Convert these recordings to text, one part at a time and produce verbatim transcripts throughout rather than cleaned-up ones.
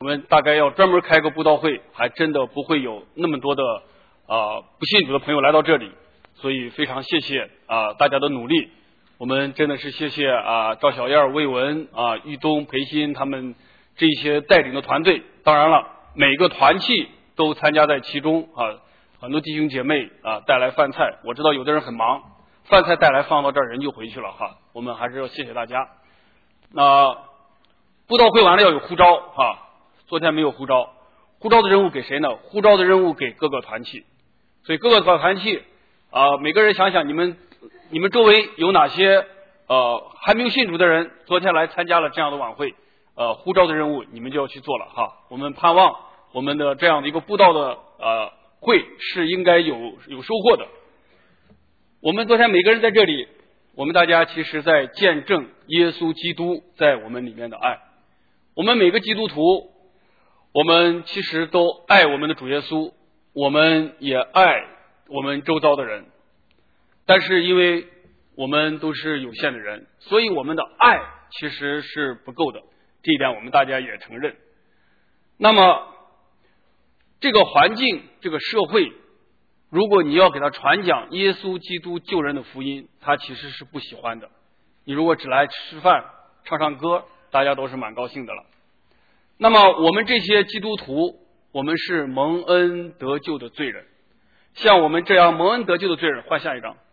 我们大概要专门开个布道会，还真的不会有那么多的啊、呃、不信主的朋友来到这里，所以非常谢谢啊、呃、大家的努力。我们真的是谢谢啊、呃、赵小燕、魏文啊、玉东、裴鑫他们这些带领的团队。当然了，每个团契都参加在其中啊，很多弟兄姐妹啊带来饭菜。我知道有的人很忙，饭菜带来放到这儿人就回去了哈。我们还是要谢谢大家。那布道会完了要有呼召哈。昨天没有呼召，呼召的任务给谁呢？呼召的任务给各个团契，所以各个团契啊、呃，每个人想想你们你们周围有哪些呃还没有信主的人，昨天来参加了这样的晚会，呃，呼召的任务你们就要去做了哈。我们盼望我们的这样的一个布道的呃会是应该有有收获的。我们昨天每个人在这里，我们大家其实在见证耶稣基督在我们里面的爱。我们每个基督徒。我们其实都爱我们的主耶稣，我们也爱我们周遭的人，但是因为我们都是有限的人，所以我们的爱其实是不够的，这一点我们大家也承认。那么这个环境，这个社会，如果你要给他传讲耶稣基督救人的福音，他其实是不喜欢的。你如果只来吃饭唱唱歌，大家都是蛮高兴的了。那么我们这些基督徒，我们是蒙恩得救的罪人。像我们这样蒙恩得救的罪人，换下一张。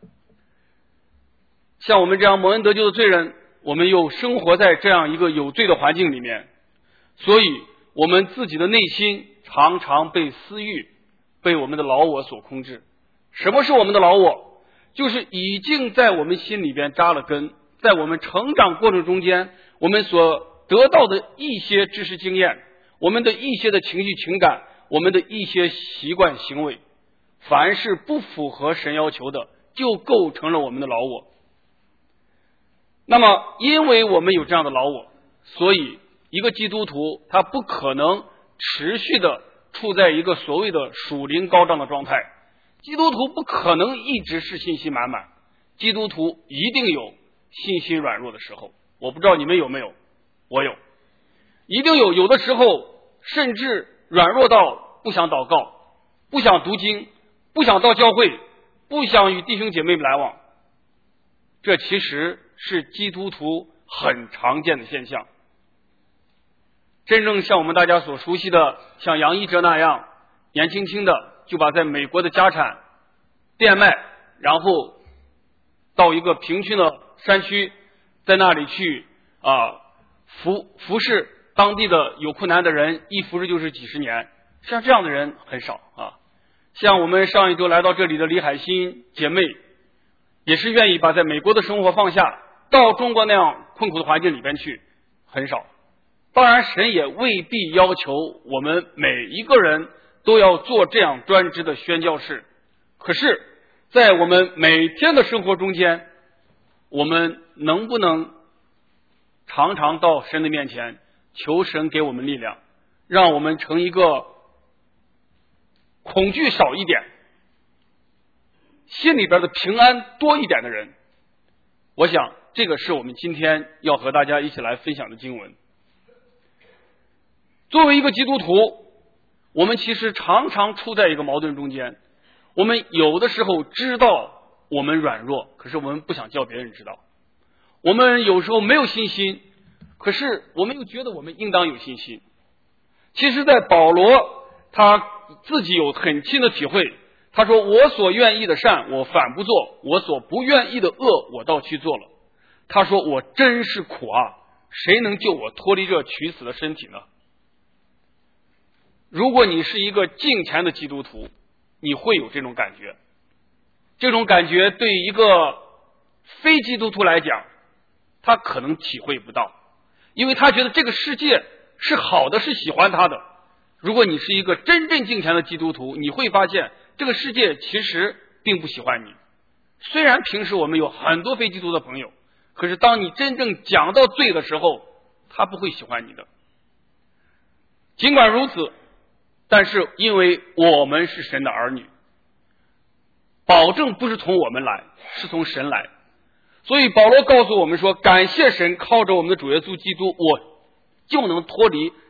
像我们这样蒙恩得救的罪人，我们又生活在这样一个有罪的环境里面，所以我们自己的内心常常被私欲、被我们的老我所控制。什么是我们的老我？就是已经在我们心里边扎了根，在我们成长过程中间，我们所得到的一些知识经验，我们的一些的情绪情感，我们的一些习惯行为，凡是不符合神要求的，就构成了我们的老我。那么因为我们有这样的老我，所以一个基督徒他不可能持续的处在一个所谓的属灵高涨的状态。基督徒不可能一直是信心满满，基督徒一定有信心软弱的时候。我不知道你们有没有，我有，一定有。有的时候甚至软弱到不想祷告，不想读经，不想到教会，不想与弟兄姐妹来往。这其实是基督徒很常见的现象。真正像我们大家所熟悉的，像杨一哲那样年轻轻的就把在美国的家产变卖，然后到一个贫穷的山区，在那里去啊服服侍当地的有困难的人，一服侍就是几十年。像这样的人很少啊。像我们上一周来到这里的李海欣姐妹，也是愿意把在美国的生活放下，到中国那样困苦的环境里边去，很少。当然神也未必要求我们每一个人都要做这样专职的宣教士，可是在我们每天的生活中间，我们能不能常常到神的面前，求神给我们力量，让我们成一个恐惧少一点，心里边的平安多一点的人。我想这个是我们今天要和大家一起来分享的经文。作为一个基督徒，我们其实常常处在一个矛盾中间。我们有的时候知道我们软弱，可是我们不想叫别人知道。我们有时候没有信心，可是我们又觉得我们应当有信心。其实在保罗他自己有很亲的体会，他说我所愿意的善我反不做，我所不愿意的恶我倒去做了。他说我真是苦啊，谁能救我脱离这取死的身体呢？如果你是一个敬虔的基督徒，你会有这种感觉。这种感觉对一个非基督徒来讲，他可能体会不到，因为他觉得这个世界是好的，是喜欢他的。如果你是一个真正敬虔的基督徒，你会发现这个世界其实并不喜欢你。虽然平时我们有很多非基督的朋友，可是当你真正讲到罪的时候，他不会喜欢你的。尽管如此，但是因为我们是神的儿女，保证不是从我们来，是从神来。所以保罗告诉我们说，感谢神，靠着我们的主耶稣基督，我就能脱离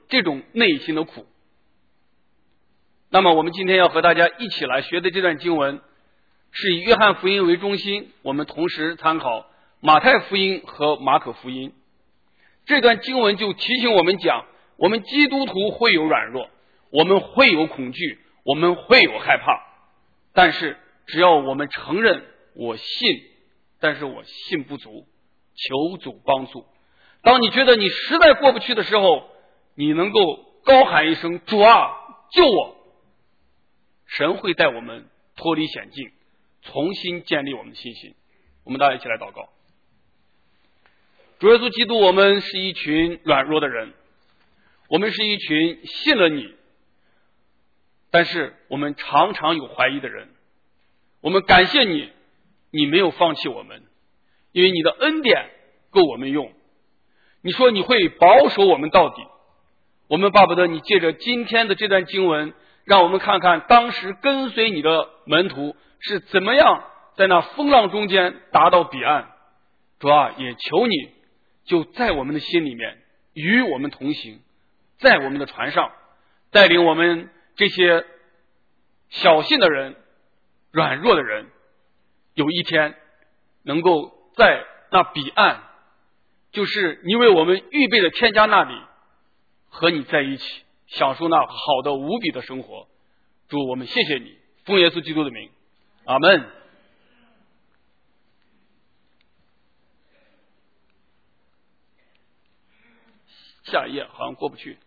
这种内心的苦。那么我们今天要和大家一起来学的这段经文是以约翰福音为中心，我们同时参考马太福音和马可福音。这段经文就提醒我们讲，我们基督徒会有软弱，我们会有恐惧，我们会有害怕，但是只要我们承认我信，但是我信不足，求主帮助。当你觉得你实在过不去的时候，你能够高喊一声主啊救我，神会带我们脱离险境，重新建立我们的信心。我们大家一起来祷告。主耶稣基督，我们是一群软弱的人，我们是一群信了你，但是我们常常有怀疑的人。我们感谢你，你没有放弃我们，因为你的恩典够我们用。你说你会保守我们到底。我们巴不得你借着今天的这段经文，让我们看看当时跟随你的门徒是怎么样在那风浪中间达到彼岸。主啊，也求你就在我们的心里面与我们同行，在我们的船上带领我们这些小信的人、软弱的人，有一天能够在那彼岸，就是你为我们预备的天家那里，和你在一起享受那好的无比的生活。主，我们谢谢你，奉耶稣基督的名，阿们。下一页好像过不去。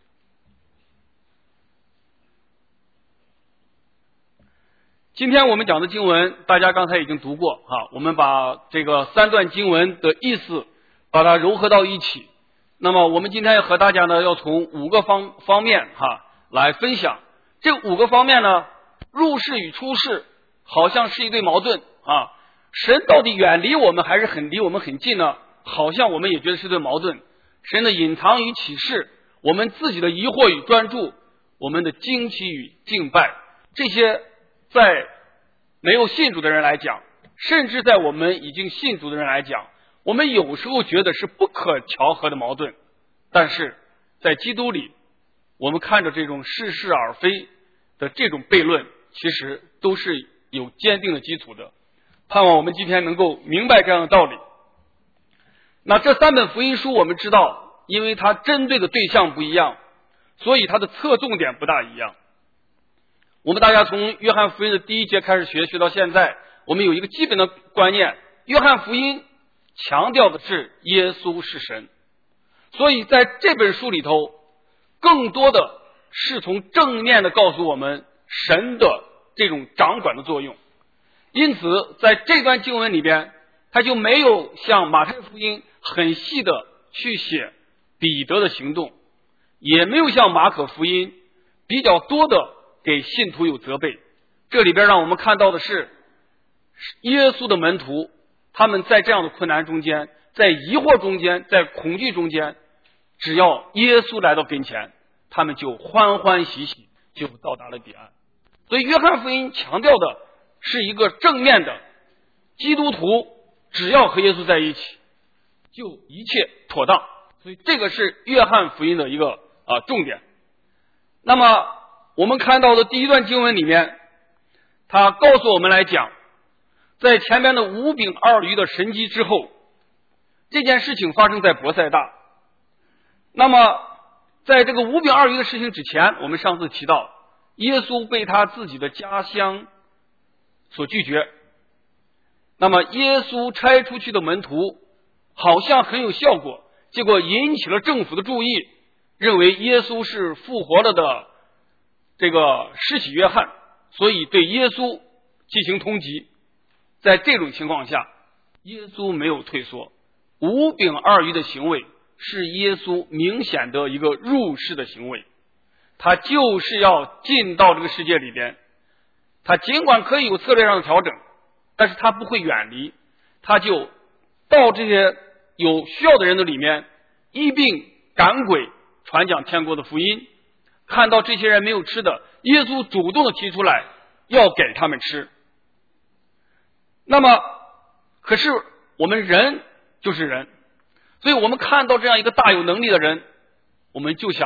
今天我们讲的经文大家刚才已经读过哈，我们把这个三段经文的意思把它糅合到一起。那么我们今天和大家呢要从五个方方面哈来分享。这五个方面呢，入世与出世好像是一对矛盾啊，神到底远离我们还是很离我们很近呢？好像我们也觉得是对矛盾。神的隐藏与启示，我们自己的疑惑与专注，我们的惊奇与敬拜，这些在没有信主的人来讲，甚至在我们已经信主的人来讲，我们有时候觉得是不可调和的矛盾。但是在基督里，我们看着这种似是而非的这种悖论，其实都是有坚定的基础的。盼望我们今天能够明白这样的道理。那这三本福音书我们知道，因为它针对的对象不一样，所以它的侧重点不大一样。我们大家从约翰福音的第一节开始学，学到现在，我们有一个基本的观念，约翰福音强调的是耶稣是神，所以在这本书里头更多的是从正面的告诉我们神的这种掌管的作用。因此在这段经文里边，他就没有像马太福音很细的去写彼得的行动，也没有像马可福音比较多的给信徒有责备。这里边让我们看到的是耶稣的门徒，他们在这样的困难中间，在疑惑中间，在恐惧中间，只要耶稣来到跟前，他们就欢欢喜喜就到达了彼岸。所以约翰福音强调的是一个正面的，基督徒只要和耶稣在一起，就一切妥当。所以这个是约翰福音的一个啊重点。那么我们看到的第一段经文里面，他告诉我们来讲，在前面的五饼二鱼的神迹之后，这件事情发生在伯赛大。那么在这个五饼二鱼的事情之前，我们上次提到耶稣被他自己的家乡所拒绝。那么耶稣差出去的门徒好像很有效果，结果引起了政府的注意，认为耶稣是复活了的这个施洗约翰，所以对耶稣进行通缉。在这种情况下，耶稣没有退缩，五饼二鱼的行为是耶稣明显的一个入世的行为，他就是要进到这个世界里边。他尽管可以有策略上的调整，但是他不会远离，他就到这些有需要的人的里面，医病赶鬼，传讲天国的福音。看到这些人没有吃的，耶稣主动的提出来要给他们吃。那么可是我们人就是人，所以我们看到这样一个大有能力的人，我们就想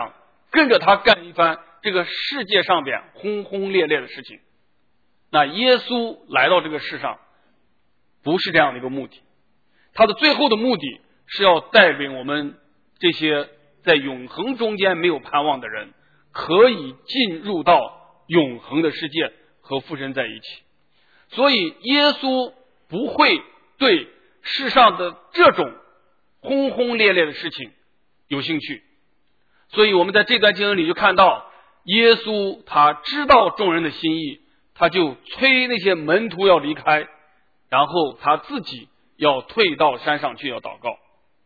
跟着他干一番这个世界上边轰轰烈烈的事情。那耶稣来到这个世上不是这样的一个目的，他的最后的目的是要带领我们这些在永恒中间没有盼望的人，可以进入到永恒的世界和父神在一起。所以耶稣不会对世上的这种轰轰烈烈的事情有兴趣。所以我们在这段经文里就看到，耶稣他知道众人的心意，他就催那些门徒要离开，然后他自己要退到山上去要祷告。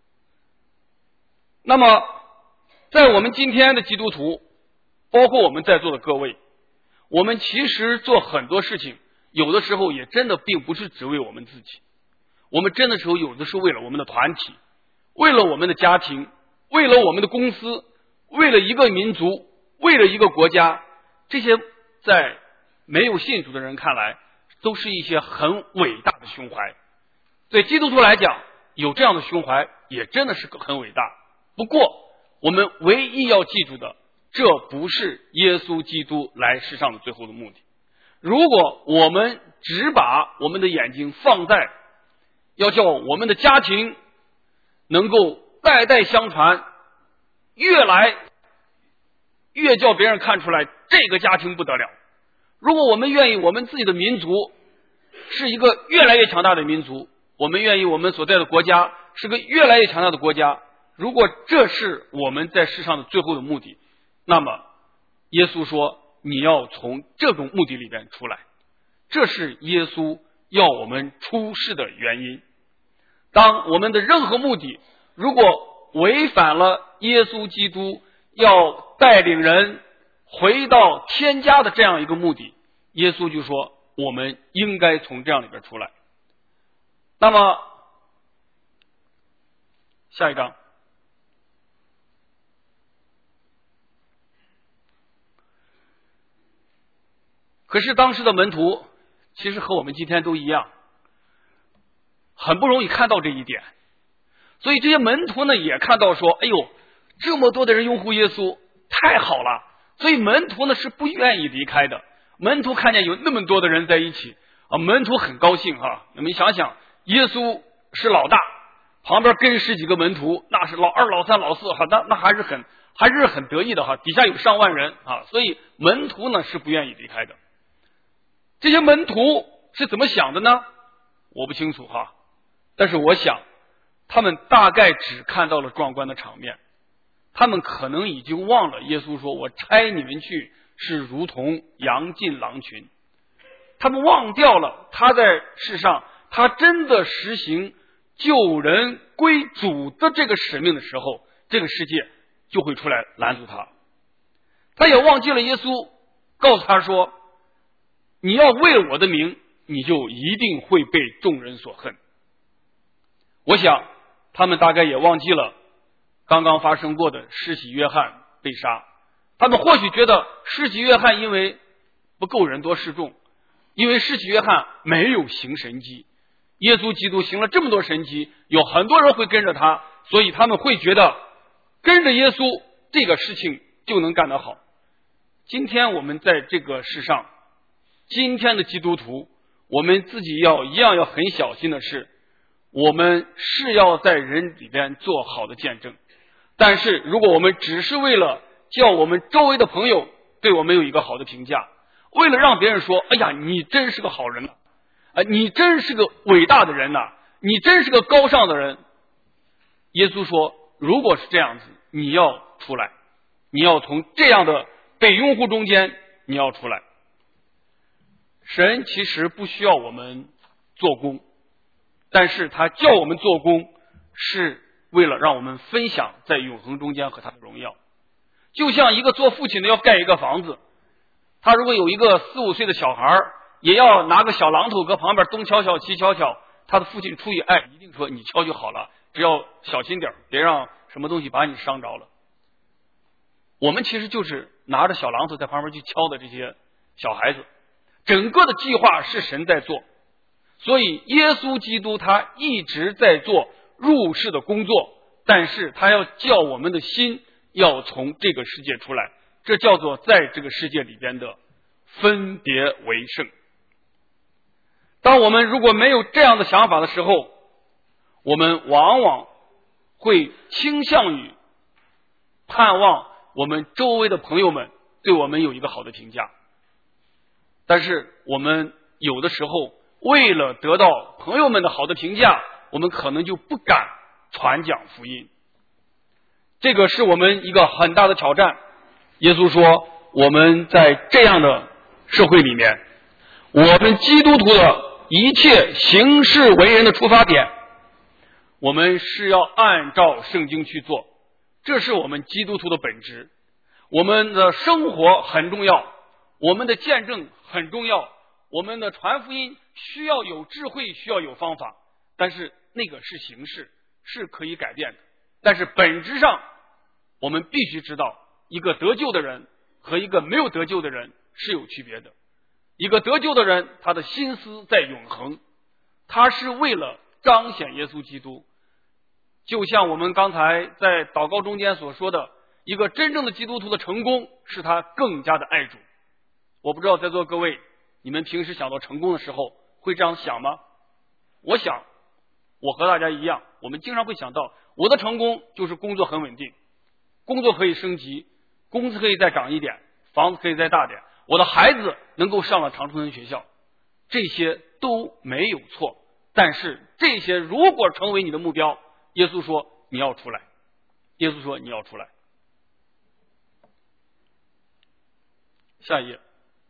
那么在我们今天的基督徒，包括我们在座的各位，我们其实做很多事情，有的时候也真的并不是只为我们自己，我们真的时候有的是为了我们的团体，为了我们的家庭，为了我们的公司，为了一个民族，为了一个国家。这些在没有信主的人看来都是一些很伟大的胸怀，对基督徒来讲有这样的胸怀也真的是很伟大。不过我们唯一要记住的，这不是耶稣基督来世上的最后的目的。如果我们只把我们的眼睛放在要叫我们的家庭能够代代相传，越来越叫别人看出来这个家庭不得了，如果我们愿意我们自己的民族是一个越来越强大的民族，我们愿意我们所在的国家是个越来越强大的国家，如果这是我们在世上的最后的目的，那么耶稣说你要从这种目的里边出来，这是耶稣要我们出世的原因。当我们的任何目的如果违反了耶稣基督要带领人回到天家的这样一个目的，耶稣就说我们应该从这样里边出来。那么下一章，可是当时的门徒其实和我们今天都一样，很不容易看到这一点，所以这些门徒呢也看到说，哎呦，这么多的人拥护耶稣，太好了，所以门徒呢是不愿意离开的。门徒看见有那么多的人在一起啊，门徒很高兴哈。你们想想，耶稣是老大，旁边跟十几个门徒，那是老二、老三、老四哈，那那还是很还是很得意的哈。底下有上万人啊，所以门徒呢是不愿意离开的。这些门徒是怎么想的呢？我不清楚哈，但是我想他们大概只看到了壮观的场面，他们可能已经忘了耶稣说我差你们去是如同羊进狼群，他们忘掉了他在世上他真的实行救人归主的这个使命的时候，这个世界就会出来拦阻他。他也忘记了耶稣告诉他说，你要为了我的名，你就一定会被众人所恨。我想他们大概也忘记了刚刚发生过的施洗约翰被杀，他们或许觉得施洗约翰因为不够人多势众，因为施洗约翰没有行神迹，耶稣基督行了这么多神迹，有很多人会跟着他，所以他们会觉得跟着耶稣这个事情就能干得好。今天我们在这个世上，今天的基督徒，我们自己要一样要很小心的是，我们是要在人里边做好的见证，但是如果我们只是为了叫我们周围的朋友对我们有一个好的评价，为了让别人说哎呀你真是个好人呐、啊，你真是个伟大的人呐、啊，你真是个高尚的人，耶稣说如果是这样子，你要出来，你要从这样的被拥护中间你要出来。神其实不需要我们做工，但是他叫我们做工是为了让我们分享在永恒中间和他的荣耀。就像一个做父亲的要盖一个房子，他如果有一个四五岁的小孩，也要拿个小榔头搁旁边东敲敲西敲敲，他的父亲出于爱一定说你敲就好了，只要小心点，别让什么东西把你伤着了。我们其实就是拿着小榔头在旁边去敲的这些小孩子，整个的计划是神在做，所以耶稣基督他一直在做入世的工作，但是他要叫我们的心要从这个世界出来，这叫做在这个世界里边的分别为圣。当我们如果没有这样的想法的时候，我们往往会倾向于盼望我们周围的朋友们对我们有一个好的评价，但是我们有的时候为了得到朋友们的好的评价，我们可能就不敢传讲福音。这个是我们一个很大的挑战。耶稣说，我们在这样的社会里面，我们基督徒的一切行事为人的出发点，我们是要按照圣经去做，这是我们基督徒的本质。我们的生活很重要，我们的见证很重要，我们的传福音需要有智慧，需要有方法，但是那个是形式，是可以改变的。但是本质上，我们必须知道，一个得救的人和一个没有得救的人是有区别的。一个得救的人，他的心思在永恒，他是为了彰显耶稣基督。就像我们刚才在祷告中间所说的，一个真正的基督徒的成功是他更加的爱主。我不知道在座各位，你们平时想到成功的时候会这样想吗？我想我和大家一样，我们经常会想到，我的成功就是工作很稳定，工作可以升级，工资可以再涨一点，房子可以再大点，我的孩子能够上了常春藤学校，这些都没有错。但是这些如果成为你的目标，耶稣说你要出来，耶稣说你要出来。下一页。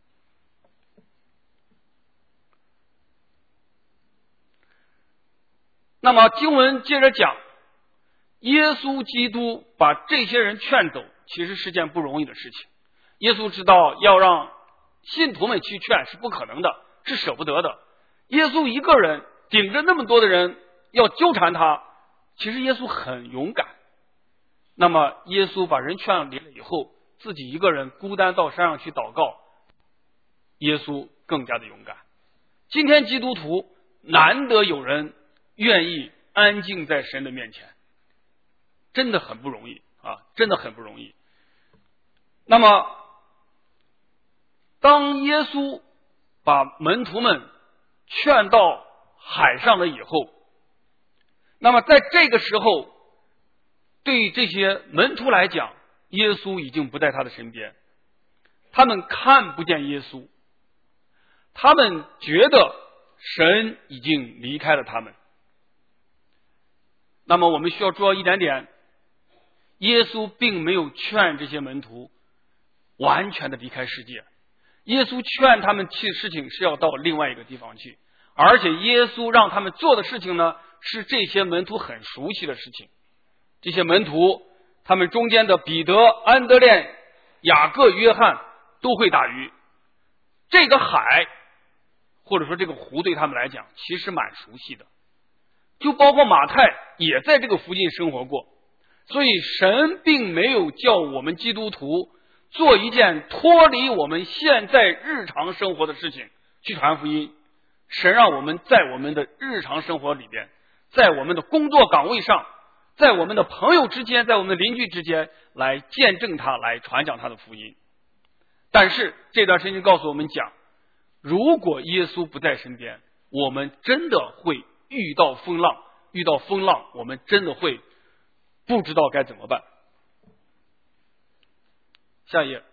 那么经文接着讲，耶稣基督把这些人劝走，其实是件不容易的事情。耶稣知道要让信徒们去劝是不可能的，是舍不得的。耶稣一个人顶着那么多的人要纠缠他，其实耶稣很勇敢。那么耶稣把人劝离了以后，自己一个人孤单到山上去祷告，耶稣更加的勇敢。今天基督徒难得有人愿意安静在神的面前，真的很不容易啊，真的很不容易。那么当耶稣把门徒们劝到海上了以后，那么在这个时候，对这些门徒来讲，耶稣已经不在他的身边，他们看不见耶稣，他们觉得神已经离开了他们。那么我们需要注意一点点，耶稣并没有劝这些门徒完全的离开世界，耶稣劝他们去事情是要到另外一个地方去，而且耶稣让他们做的事情呢，是这些门徒很熟悉的事情。这些门徒他们中间的彼得、安德烈、雅各、约翰都会打鱼，这个海或者说这个湖对他们来讲其实蛮熟悉的，就包括马太也在这个附近生活过。所以神并没有叫我们基督徒做一件脱离我们现在日常生活的事情去传福音，神让我们在我们的日常生活里边，在我们的工作岗位上，在我们的朋友之间，在我们的邻居之间来见证他，来传讲他的福音。但是这段圣经告诉我们讲，如果耶稣不在身边，我们真的会遇到风浪，遇到风浪我们真的会不知道该怎么办。下一页。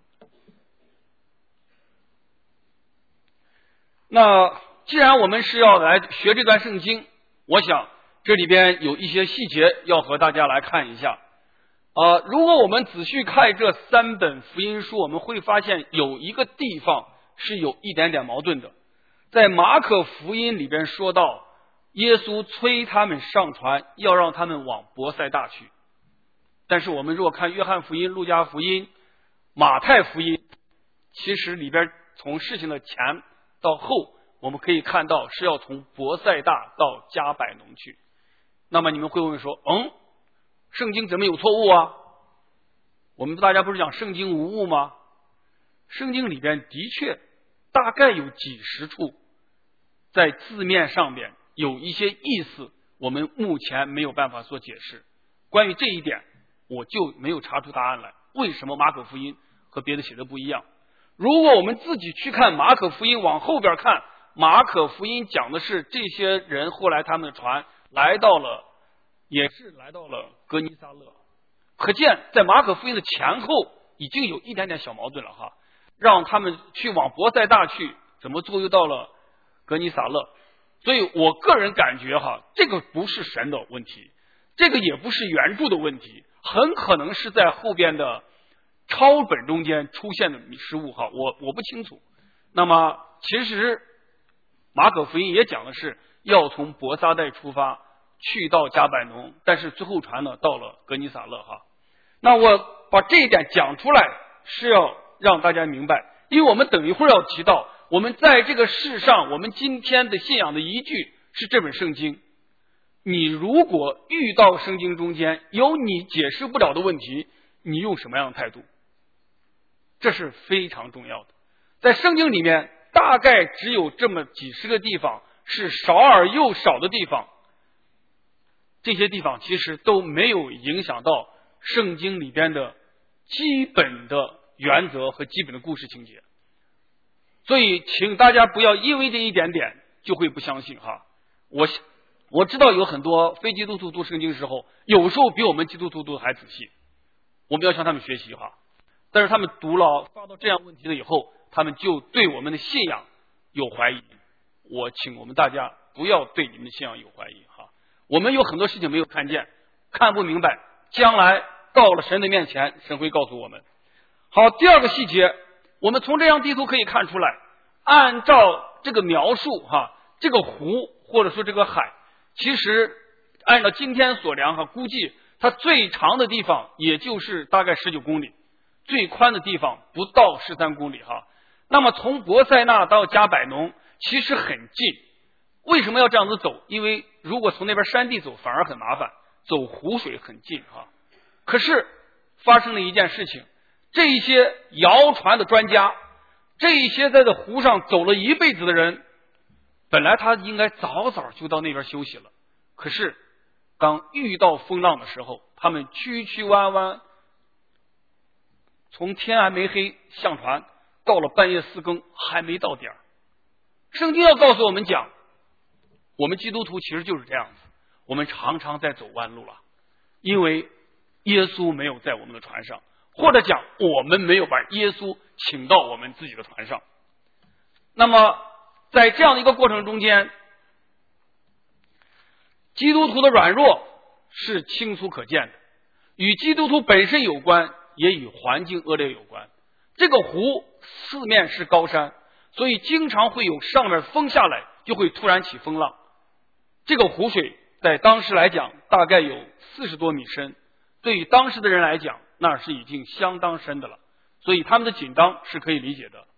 那既然我们是要来学这段圣经，我想这里边有一些细节要和大家来看一下。呃，如果我们仔细看这三本福音书，我们会发现有一个地方是有一点点矛盾的。在马可福音里边说到，耶稣催他们上船，要让他们往伯赛大去。但是我们如果看约翰福音、路加福音、马太福音，其实里边从事情的前到后，我们可以看到是要从伯赛大到加百农去。那么你们会问说，嗯，圣经怎么有错误啊？我们大家不是讲圣经无误吗？圣经里边的确大概有几十处在字面上边有一些意思，我们目前没有办法做解释。关于这一点， 我就没有查出答案来。为什么马可福音和别的写的不一样？如果我们自己去看马可福音，往后边看，马可福音讲的是这些人后来他们的船来到了，也是来到了格尼撒勒。可见在马可福音的前后已经有一点点小矛盾了哈，让他们去往伯赛大去，怎么最后又到了格尼撒勒？所以我个人感觉哈，这个不是神的问题，这个也不是原著的问题，很可能是在后边的抄本中间出现的失误哈，我我不清楚。那么其实马可福音也讲的是要从伯撒代出发去到加百农，但是最后船呢到了格尼撒勒哈。那我把这一点讲出来是要让大家明白，因为我们等一会儿要提到，我们在这个世上，我们今天的信仰的依据是这本圣经。你如果遇到圣经中间有你解释不了的问题，你用什么样的态度？这是非常重要的。在圣经里面大概只有这么几十个地方是少而又少的地方，这些地方其实都没有影响到圣经里边的基本的原则和基本的故事情节。所以请大家不要因为这一点点就会不相信哈。我我知道有很多非基督徒读圣经的时候，有时候比我们基督徒读的还仔细，我们要向他们学习哈。但是他们读了发到这样问题了以后，他们就对我们的信仰有怀疑。我请我们大家不要对你们的信仰有怀疑哈。我们有很多事情没有看见，看不明白，将来到了神的面前，神会告诉我们。好，第二个细节，我们从这张地图可以看出来，按照这个描述哈，这个湖或者说这个海，其实按照今天所量哈，估计它最长的地方也就是大概十九公里，最宽的地方不到十三公里哈。那么从伯赛纳到加百农其实很近，为什么要这样子走？因为如果从那边山地走反而很麻烦，走湖水很近哈。可是发生了一件事情，这一些摇船的专家，这一些在这湖上走了一辈子的人，本来他应该早早就到那边休息了，可是当遇到风浪的时候，他们曲曲弯弯，从天还没黑上船，到了半夜四更还没到点儿。圣经要告诉我们讲，我们基督徒其实就是这样子，我们常常在走弯路了，因为耶稣没有在我们的船上，或者讲我们没有把耶稣请到我们自己的船上。那么在这样的一个过程中间，基督徒的软弱是清楚可见的，与基督徒本身有关，也与环境恶劣有关。这个湖四面是高山，所以经常会有上面风下来就会突然起风浪。这个湖水在当时来讲大概有四十多米深，对于当时的人来讲那是已经相当深的了，所以他们的紧张是可以理解的。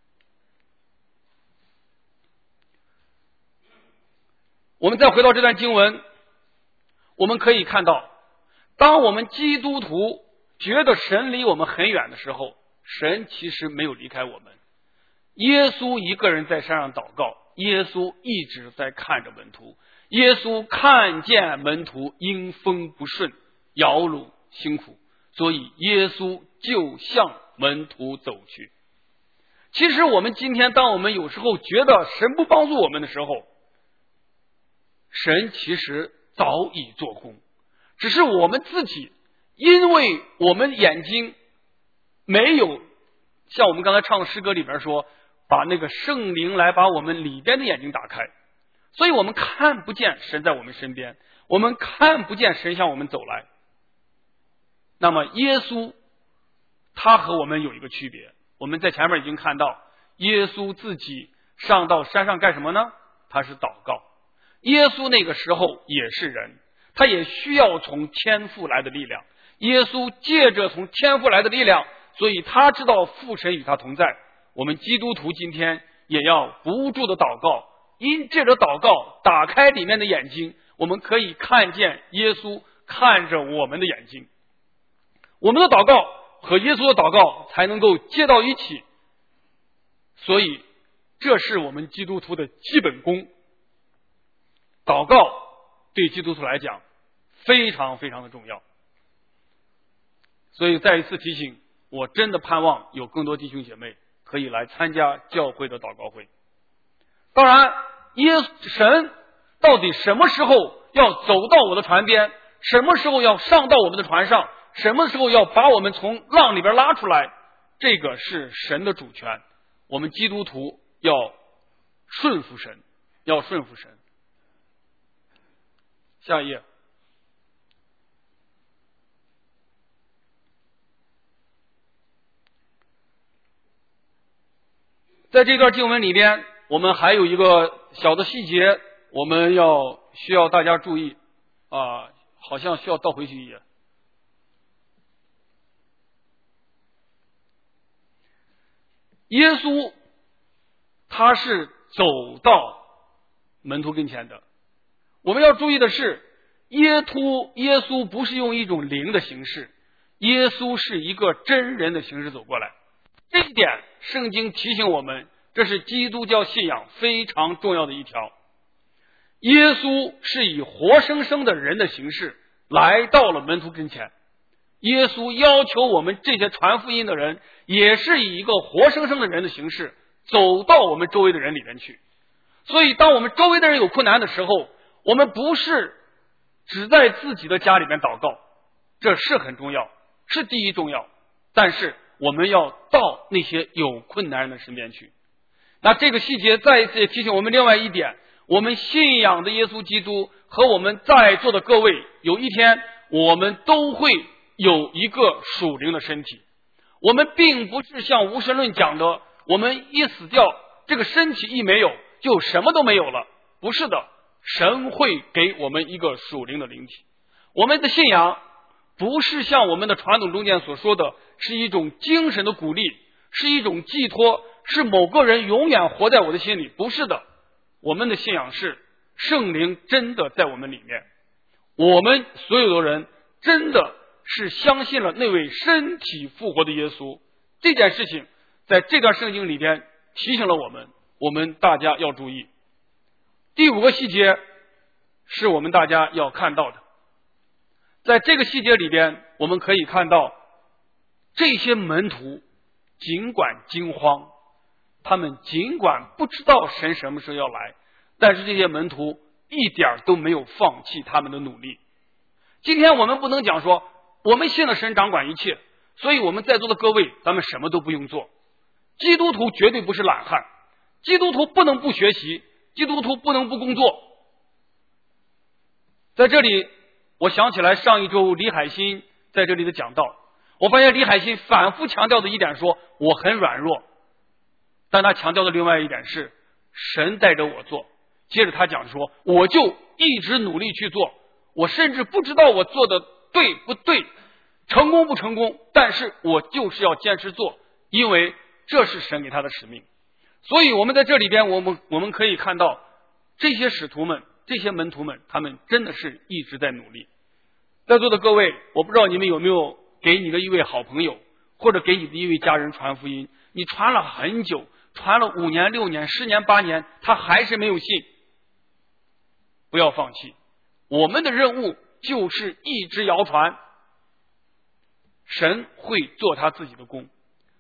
我们再回到这段经文，我们可以看到，当我们基督徒觉得神离我们很远的时候，神其实没有离开我们。耶稣一个人在山上祷告，耶稣一直在看着门徒，耶稣看见门徒因风不顺，摇橹辛苦，所以耶稣就向门徒走去。其实我们今天当我们有时候觉得神不帮助我们的时候，神其实早已做工，只是我们自己因为我们眼睛没有像我们刚才唱的诗歌里边说，把那个圣灵来把我们里边的眼睛打开，所以我们看不见神在我们身边，我们看不见神向我们走来。那么耶稣他和我们有一个区别，我们在前面已经看到，耶稣自己上到山上干什么呢？他是祷告。耶稣那个时候也是人，他也需要从天父来的力量。耶稣借着从天父来的力量，所以他知道父神与他同在。我们基督徒今天也要不住的祷告，因借着祷告打开里面的眼睛，我们可以看见耶稣看着我们的眼睛，我们的祷告和耶稣的祷告才能够接到一起。所以这是我们基督徒的基本功。祷告对基督徒来讲非常非常的重要。 所以再一次提醒，我真的盼望有更多弟兄姐妹可以来参加教会的祷告会。当然，耶神到底什么时候要走到我的船边，什么时候要上到我们的船上，什么时候要把我们从浪里边拉出来，这个是神的主权。我们基督徒要顺服神，要顺服神。下一页。在这段经文里边，我们还有一个小的细节，我们要需要大家注意啊，好像需要倒回去一页。耶稣他是走到门徒跟前的。我们要注意的是，耶稣耶稣不是用一种灵的形式，耶稣是一个真人的形式走过来。这一点圣经提醒我们，这是基督教信仰非常重要的一条。耶稣是以活生生的人的形式来到了门徒跟前。耶稣要求我们这些传福音的人，也是以一个活生生的人的形式走到我们周围的人里面去。所以当我们周围的人有困难的时候，我们不是只在自己的家里面祷告，这是很重要，是第一重要，但是我们要到那些有困难人的身边去。那这个细节再一次也提醒我们另外一点，我们信仰的耶稣基督和我们在座的各位，有一天我们都会有一个属灵的身体。我们并不是像无神论讲的，我们一死掉，这个身体一没有就什么都没有了。不是的，神会给我们一个属灵的灵体。我们的信仰不是像我们的传统中间所说的是一种精神的鼓励，是一种寄托，是某个人永远活在我的心里。不是的，我们的信仰是圣灵真的在我们里面，我们所有的人真的是相信了那位身体复活的耶稣。这件事情在这段圣经里边提醒了我们，我们大家要注意。第五个细节是我们大家要看到的，在这个细节里边，我们可以看到这些门徒尽管惊慌，他们尽管不知道神什么时候要来，但是这些门徒一点都没有放弃他们的努力。今天我们不能讲说我们信了神掌管一切，所以我们在座的各位咱们什么都不用做。基督徒绝对不是懒汉，基督徒不能不学习，基督徒不能不工作。在这里我想起来上一周李海新在这里的讲道，我发现李海新反复强调的一点说我很软弱，但他强调的另外一点是神带着我做。接着他讲说我就一直努力去做，我甚至不知道我做的对不对，成功不成功，但是我就是要坚持做，因为这是神给他的使命。所以我们在这里边我们我们可以看到这些使徒们，这些门徒们，他们真的是一直在努力。在座的各位，我不知道你们有没有给你的一位好朋友或者给你的一位家人传福音，你传了很久，传了五年六年十年八年，他还是没有信。不要放弃，我们的任务就是一直谣传，神会做他自己的工。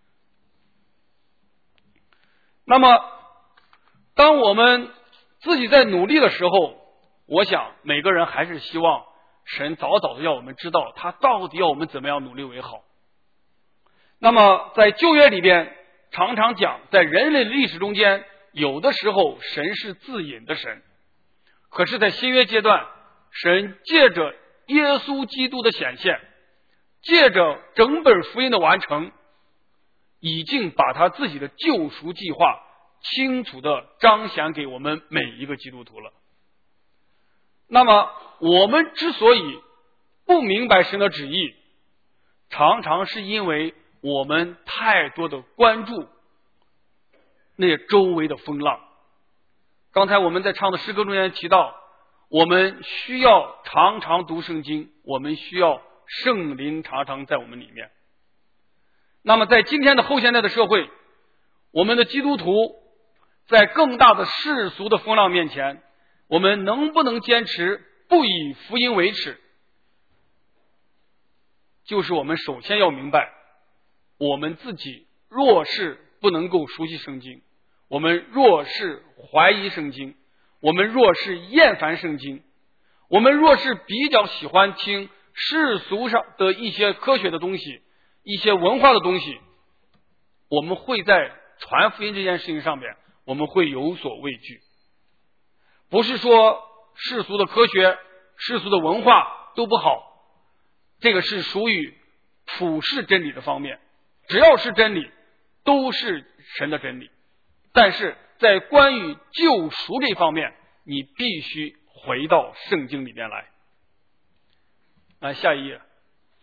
那么当我们自己在努力的时候，我想每个人还是希望神早早的要我们知道他到底要我们怎么样努力为好。那么在旧约里边常常讲，在人类历史中间，有的时候神是自隐的神，可是在新约阶段，神借着耶稣基督的显现，借着整本福音的完成，已经把他自己的救赎计划清楚地彰显给我们每一个基督徒了。那么我们之所以不明白神的旨意，常常是因为我们太多的关注那周围的风浪。刚才我们在唱的诗歌中间提到，我们需要常常读圣经，我们需要圣灵常常在我们里面。那么在今天的后现代的社会，我们的基督徒在更大的世俗的风浪面前，我们能不能坚持不以福音为耻？ 就是我们首先要明白，我们自己若是不能够熟悉圣经，我们若是怀疑圣经，我们若是厌烦圣经，我们若是比较喜欢听世俗上的一些科学的东西，一些文化的东西，我们会在传福音这件事情上面，我们会有所畏惧。不是说世俗的科学、世俗的文化都不好，这个是属于普世真理的方面，只要是真理都是神的真理。但是在关于救赎这方面，你必须回到圣经里面来。来，下一页。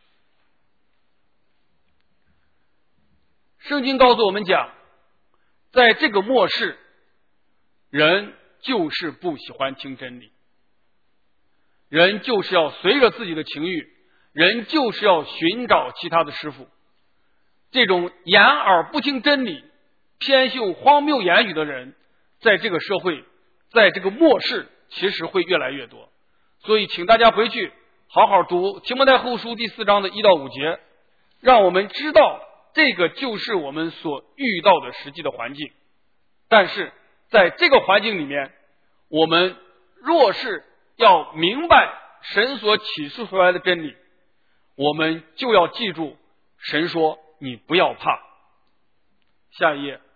圣经告诉我们讲，在这个末世，人就是不喜欢听真理，人就是要随着自己的情欲，人就是要寻找其他的师傅。这种掩耳不听真理、偏信荒谬言语的人，在这个社会，在这个末世其实会越来越多。所以请大家回去好好读提摩太后书第四章的一到五节，让我们知道这个就是我们所遇到的实际的环境。但是在这个环境里面，我们若是要明白神所启示出来的真理，我们就要记住神说你不要怕。下一页。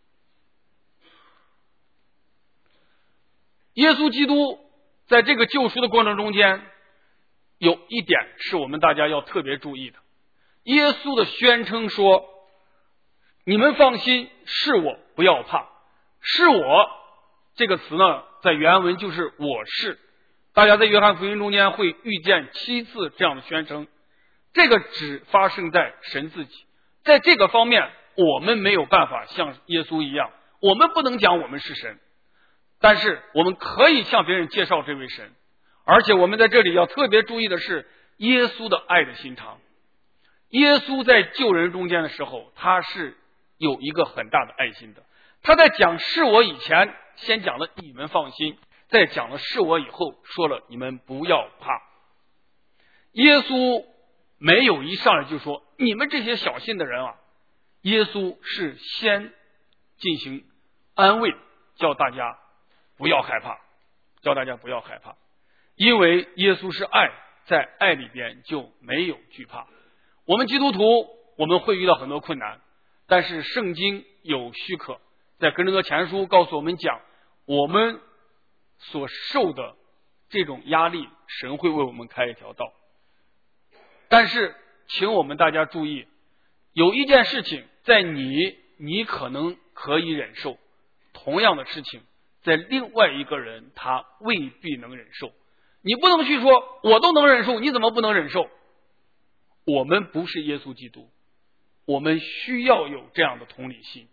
耶稣基督在这个救赎的过程中间，有一点是我们大家要特别注意的。耶稣的宣称说，你们放心，是我，不要怕。是我这个词呢，在原文就是我是。大家在约翰福音中间会遇见七次这样的宣称，这个只发生在神自己。在这个方面，我们没有办法像耶稣一样，我们不能讲我们是神，但是我们可以向别人介绍这位神。而且我们在这里要特别注意的是耶稣的爱的心肠。耶稣在救人中间的时候，他是有一个很大的爱心的。他在讲是我以前先讲了你们放心，在讲了是我以后说了你们不要怕。耶稣没有一上来就说你们这些小信的人啊，耶稣是先进行安慰，叫大家不要害怕，叫大家不要害怕，因为耶稣是爱，在爱里边就没有惧怕。我们基督徒我们会遇到很多困难，但是圣经有许可，在哥林多前书告诉我们讲，我们所受的这种压力，神会为我们开一条道。但是请我们大家注意，有一件事情在你你可能可以忍受，同样的事情在另外一个人他未必能忍受。你不能去说我都能忍受，你怎么不能忍受？我们不是耶稣基督，我们需要有这样的同理心。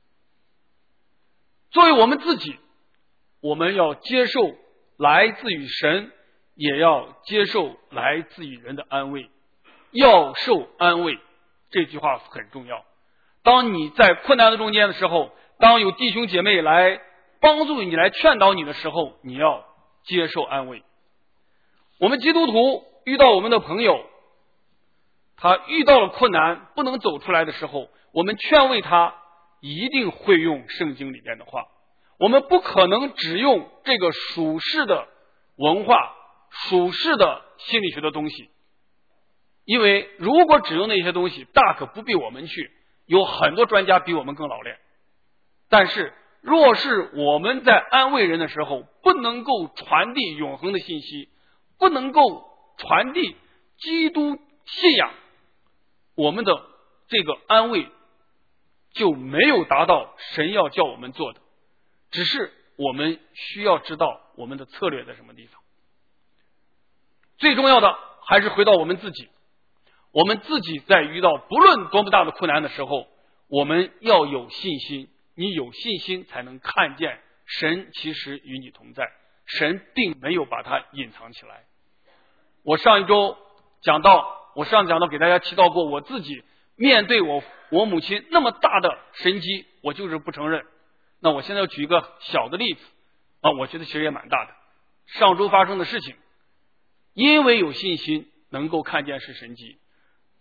作为我们自己，我们要接受来自于神，也要接受来自于人的安慰。要受安慰，这句话很重要。当你在困难的中间的时候，当有弟兄姐妹来帮助你，来劝导你的时候，你要接受安慰。我们基督徒遇到我们的朋友，他遇到了困难不能走出来的时候，我们劝慰他一定会用圣经里面的话，我们不可能只用这个属世的文化、属世的心理学的东西。因为如果只用那些东西，大可不必我们去，有很多专家比我们更老练。但是若是我们在安慰人的时候不能够传递永恒的信息，不能够传递基督信仰，我们的这个安慰就没有达到神要叫我们做的。只是我们需要知道我们的策略在什么地方。最重要的还是回到我们自己，我们自己在遇到不论多么大的困难的时候，我们要有信心。你有信心才能看见神其实与你同在，神并没有把它隐藏起来。我上一周讲到，我上讲到给大家提到过，我自己面对我我母亲那么大的神迹，我就是不承认。那我现在要举一个小的例子啊，我觉得其实也蛮大的。上周发生的事情，因为有信心能够看见是神迹，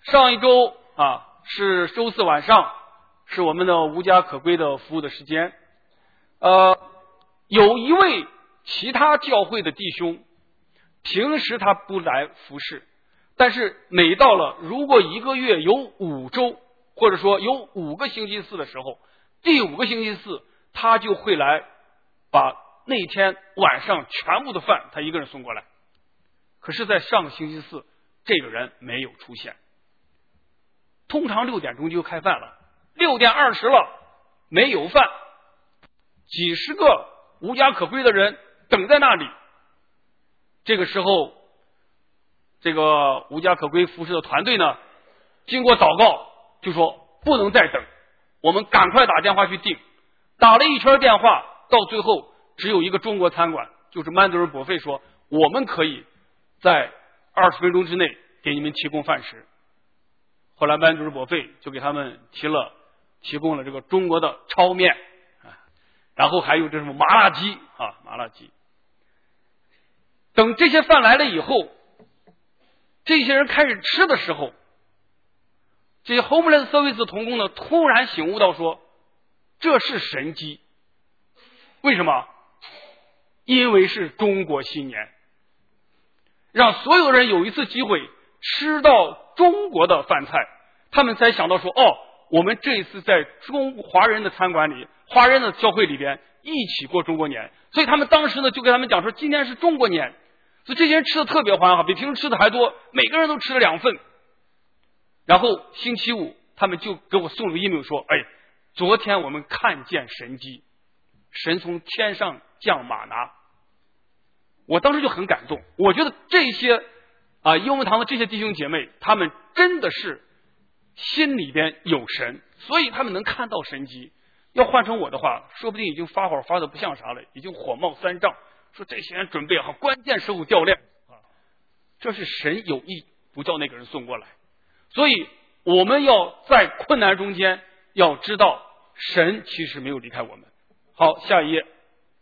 上一周啊是周四晚上，是我们的无家可归的服务的时间。呃，有一位其他教会的弟兄，平时他不来服侍，但是每到了如果一个月有五周，或者说有五个星期四的时候，第五个星期四他就会来把那天晚上全部的饭他一个人送过来。可是在上个星期四这个人没有出现。通常六点钟就开饭了，六点二十了没有饭，几十个无家可归的人等在那里。这个时候这个无家可归服侍的团队呢，经过祷告就说不能再等，我们赶快打电话去订。打了一圈电话，到最后只有一个中国餐馆，就是曼德尔伯费说我们可以在二十分钟之内给你们提供饭食。后来曼德尔伯费就给他们提了提供了这个中国的炒面，然后还有这什么麻辣鸡啊，麻辣鸡。等这些饭来了以后，这些人开始吃的时候，这些 homeless service 同工呢突然醒悟到说，这是神迹。为什么？因为是中国新年，让所有人有一次机会吃到中国的饭菜，他们才想到说，哦，我们这一次在中华人的餐馆里，华人的教会里边一起过中国年。所以他们当时呢就跟他们讲说，今天是中国年。所以这些人吃的特别欢哈，比平时吃的还多，每个人都吃了两份。然后星期五他们就给我送了 email 说，哎，昨天我们看见神迹，神从天上降马拿。我当时就很感动，我觉得这些啊英文堂的这些弟兄姐妹，他们真的是心里边有神，所以他们能看到神迹。要换成我的话，说不定已经发火发的不像啥了，已经火冒三丈，说这些人准备好关键时候掉链啊，这是神有意不叫那个人送过来。所以我们要在困难中间要知道神其实没有离开我们。好，下一页。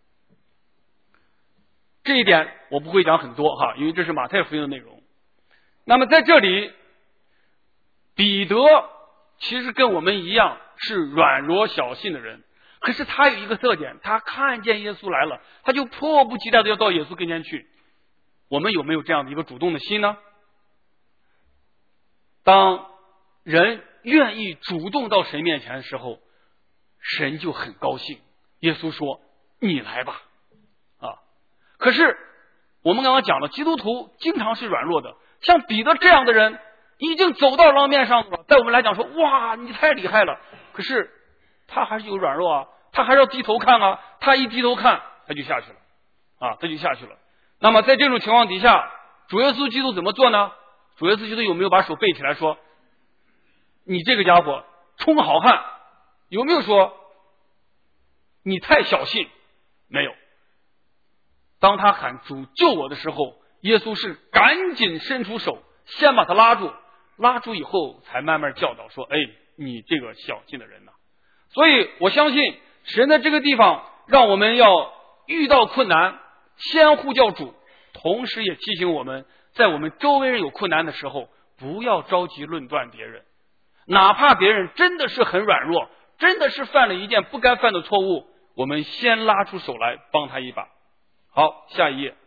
这一点我不会讲很多哈，因为这是马太福音的内容。那么在这里，彼得其实跟我们一样是软弱小信的人，可是他有一个特点，他看见耶稣来了，他就迫不及待的要到耶稣跟前去。我们有没有这样的一个主动的心呢？当人愿意主动到神面前的时候，神就很高兴。耶稣说，你来吧啊！可是我们刚刚讲了，基督徒经常是软弱的，像彼得这样的人已经走到浪面上了，在我们来讲说，哇，你太厉害了。可是他还是有软弱啊，他还是要低头看啊，他一低头看他就下去了啊，他就下去了。那么在这种情况底下，主耶稣基督怎么做呢？主耶稣基督有没有把手背起来说，你这个家伙充好汉？有没有说你太小信？没有。当他喊主救我的时候，耶稣是赶紧伸出手，先把他拉住，拉住以后才慢慢教导说，哎，你这个小信的人呐。所以我相信神在这个地方让我们要遇到困难先呼叫主，同时也提醒我们，在我们周围人有困难的时候，不要着急论断别人，哪怕别人真的是很软弱，真的是犯了一件不该犯的错误，我们先拉出手来帮他一把。好，下一页。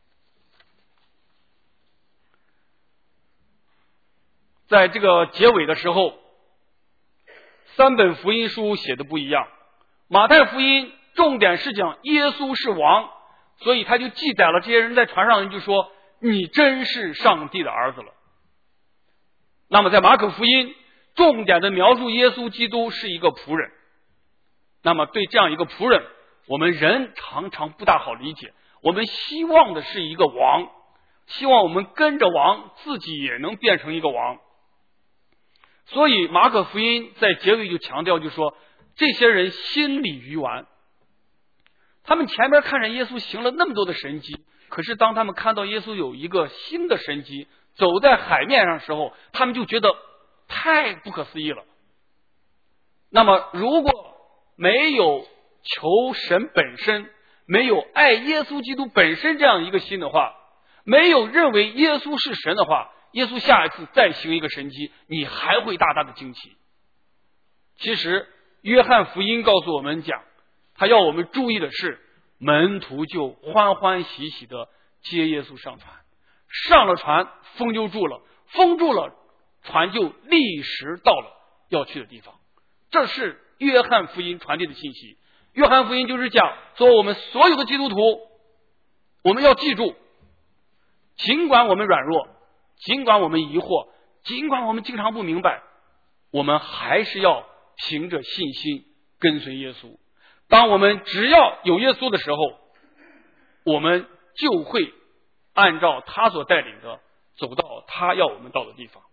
在这个结尾的时候，三本福音书写的不一样。马太福音重点是讲耶稣是王，所以他就记载了这些人在船上人就说，你真是上帝的儿子了。那么在马可福音重点的描述耶稣基督是一个仆人。那么对这样一个仆人，我们人常常不大好理解，我们希望的是一个王，希望我们跟着王自己也能变成一个王。所以马可福音在结尾就强调，就说这些人心里愚顽，他们前面看着耶稣行了那么多的神迹，可是当他们看到耶稣有一个新的神迹走在海面上的时候，他们就觉得太不可思议了。那么如果没有求神本身，没有爱耶稣基督本身这样一个心的话，没有认为耶稣是神的话， 耶稣下一次再行一个神迹，你还会大大的惊奇。其实约翰福音告诉我们讲，他要我们注意的是，门徒就欢欢喜喜的接耶稣上船，上了船，风就住了，风住了，船就立时到了要去的地方。这是约翰福音传递的信息。约翰福音就是讲，说我们所有的基督徒，我们要记住，尽管我们软弱，尽管我们疑惑，尽管我们经常不明白，我们还是要凭着信心跟随耶稣。当我们只要有耶稣的时候，我们就会按照他所带领的走到他要我们到的地方。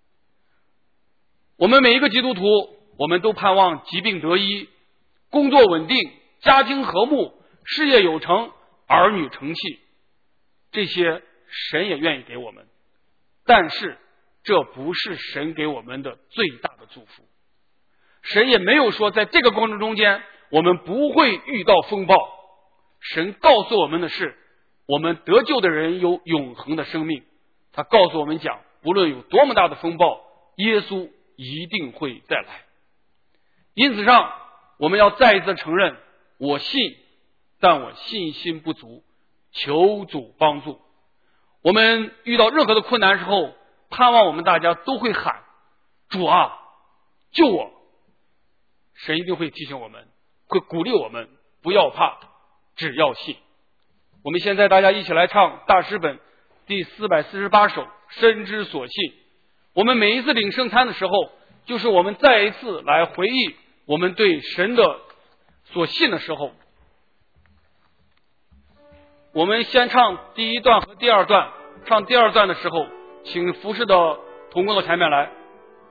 我们每一个基督徒，我们都盼望疾病得医，工作稳定，家庭和睦，事业有成，儿女成器，这些神也愿意给我们，但是这不是神给我们的最大的祝福。神也没有说在这个过程中间我们不会遇到风暴。神告诉我们的是，我们得救的人有永恒的生命。他告诉我们讲，不论有多么大的风暴，耶稣一定会再来。因此上，我们要再一次承认，我信，但我信心不足，求主帮助。我们遇到任何的困难时候，盼望我们大家都会喊，主啊，救我。神一定会提醒我们，会鼓励我们，不要怕，只要信。我们现在大家一起来唱大诗本第四百四十八首，深知所信。我们每一次领圣餐的时候，就是我们再一次来回忆我们对神的所信的时候。我们先唱第一段和第二段，唱第二段的时候，请服侍的同工到前面来。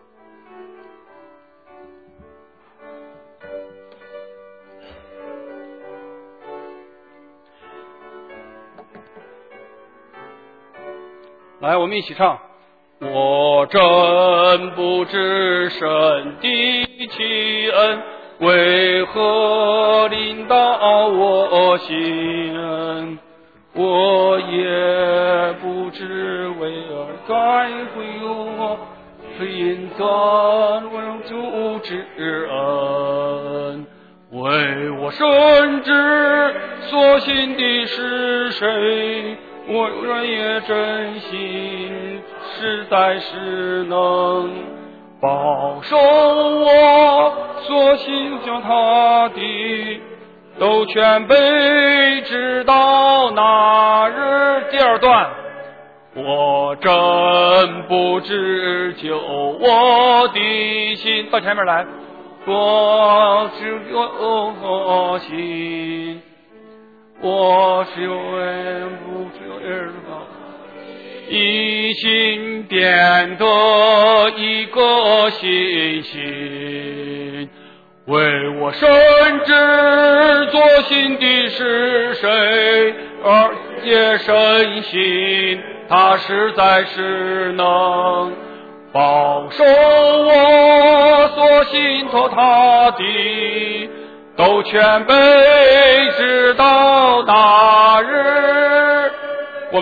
来，我们一起唱。我真不知神的奇恩，为何临到我心？我也不知为何该会我，因怎为主之恩。为我深知所信的是谁，我人也真心，实在是能保守我所信叫他的，都全被直到那日。第二段，我真不知救我的心，到前面来，我只有心，我是有人不知道，一心变得一个信心，为我深知作信的是谁，而也深信他实在是能保守我所信托他的，都全被直到那日。